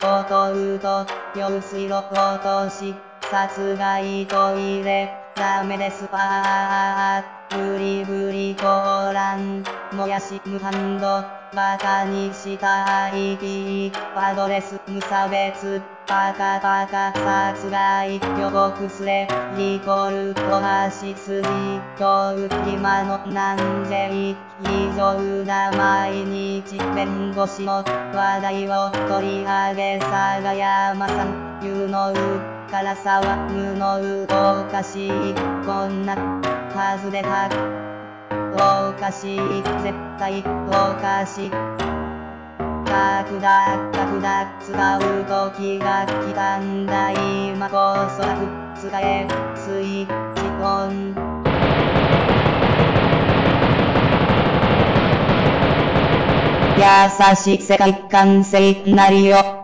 弟と用水路落とし、殺害トイレ、ダメですブリブリコーラン、もやし無ハンド、バカにした IP、アドレス無差別、バカバカ殺害予告すれ、リコールとしすぎ、今日今のなんぜ異常な毎日弁護士の話題を取り上げ佐賀山さん言うのから騒ぐのおかしいこんなはずでたおかしい絶対おかしい角だ使う時が来たんだ今こそ使えスイッチオン優しい世界観性なりよ